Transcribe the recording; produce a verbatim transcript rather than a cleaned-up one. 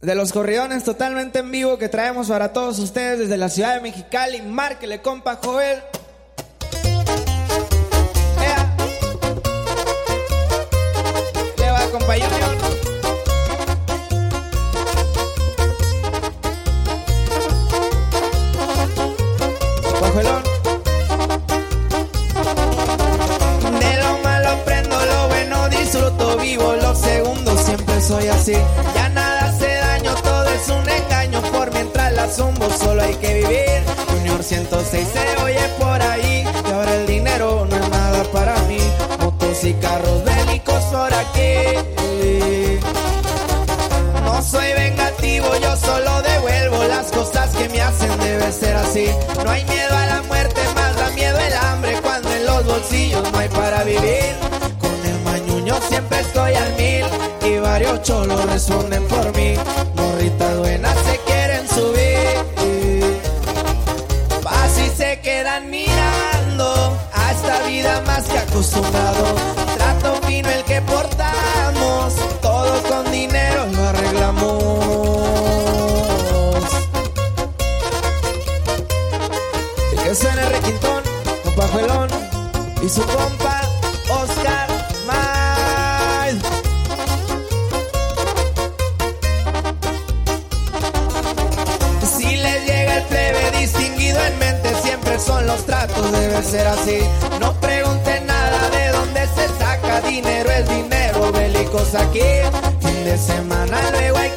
de los corridones totalmente en vivo que traemos para todos ustedes desde la ciudad de Mexicali. Márquele, compa Joel. Ea. Le va, compa Junior. Pajuelón. De lo malo aprendo, lo bueno disfruto, vivo los segundos, siempre soy así. Ya nada hace daño, todo es un engaño, por mientras la zumbo solo hay que vivir. Junior ciento seis se oye por ahí, y ahora el dinero no es nada para mí. Motos y carros bélicos por aquí. No soy vengativo, yo solo devuelvo las cosas que me hacen, debe ser así. No hay miedo a la muerte, más da miedo el hambre, cuando en los bolsillos no hay para vivir. Con el mañuño siempre estoy al mil, y varios cholos responden por mí. Morritas buenas se quieren subir, así se quedan mirando a esta vida más que acostumbrado. Trato fino el que portamos, todo con dinero lo arreglamos. Y que suene Requintón, compa Juelón y su compa Oscar May. Si les llega el plebe distinguido en mente, siempre son los tratos, debe ser así. No pregunten nada de dónde se saca, dinero es dinero, bélicos aquí. Fin de semana luego hay